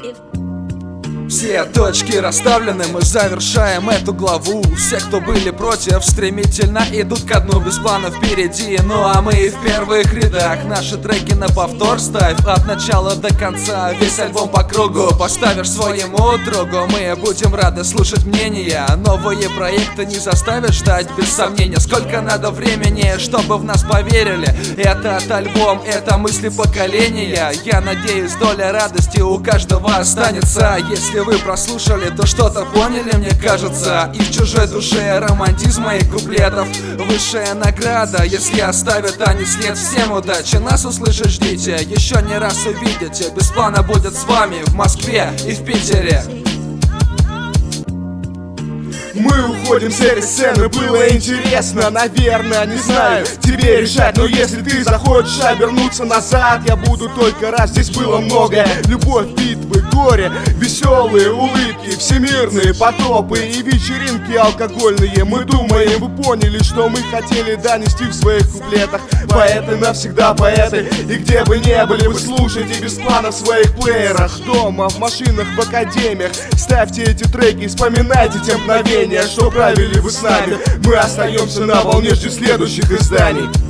Все точки расставлены, мы завершаем эту главу. Все, кто были против, стремительно идут ко дну. Без плана впереди, ну а мы в первых рядах. Наши треки на повтор ставь от начала до конца. Весь альбом по кругу поставишь своему другу. Мы будем рады слушать мнения. Новые проекты не заставят ждать без сомнения. Сколько надо времени, чтобы в нас поверили. Этот альбом, это мысли поколения. Я надеюсь, доля радости у каждого останется. Если вы прослушали, то что-то поняли, мне кажется. И в чужой душе романтизм моих куплетов высшая награда, если оставят они след. Всем удачи, нас услышать ждите, еще не раз увидите. Без плана будет с вами в Москве и в Питере. Мы уходим с этой сцены, было интересно, наверное, не знаю, тебе решать. Но если ты захочешь обернуться назад, я буду только рад. Здесь было многое: любовь, битвы, горе, веселые улыбки, всемирные потопы и вечеринки алкогольные. Мы думаем, вы поняли, что мы хотели донести в своих куплетах. Поэты навсегда поэты, и где бы не были, вы слушайте без плана в своих плеерах. Дома, в машинах, в академиях ставьте эти треки, вспоминайте те мгновения, что правили вы с нами. Мы остаемся на волне, жди следующих изданий.